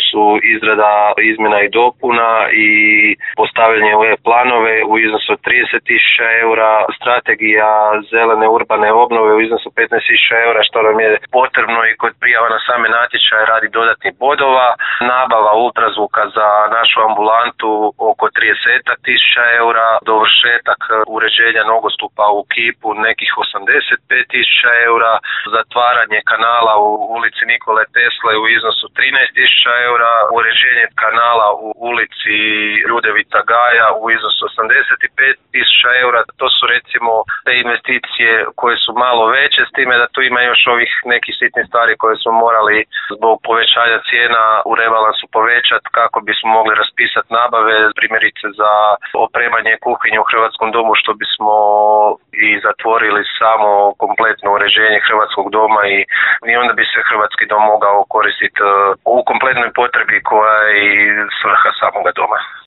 su izrada izmjena i dopuna i postavljanje planove u iznosu od 30.000 eura, strategija zelene urbane obnove u iznosu 15.000 eura, što nam je potrebno i kod prijava na same natječaje radi dodatnih bodova, nabava ultrazvuka za našu ambulantu oko 30.000 eura, dovršetak uređenja nogostupa u Kipu nekih 85.000 eura, zatvaranje kanala u ulici Nikole Tesle u iznosu 13.000 eura, uređenje kanala u ulici Ljudevita Gaja u iznosu 85.000 eura. To su recimo te investicije koje su malo veće, s time da tu ima još ovih nekih sitnih stvari koje smo morali zbog povećanja cijena u rebalansu povećati kako bismo mogli raspisati nabave, primjerice za opremanje kuhinje u Hrvatskom domu, što bismo i zatvorili samo kompletno uređenje Hrvatskog doma i onda bi se Hrvatski dom mogao koristiti u kompletnoj potrebi koja je i svrha samoga doma.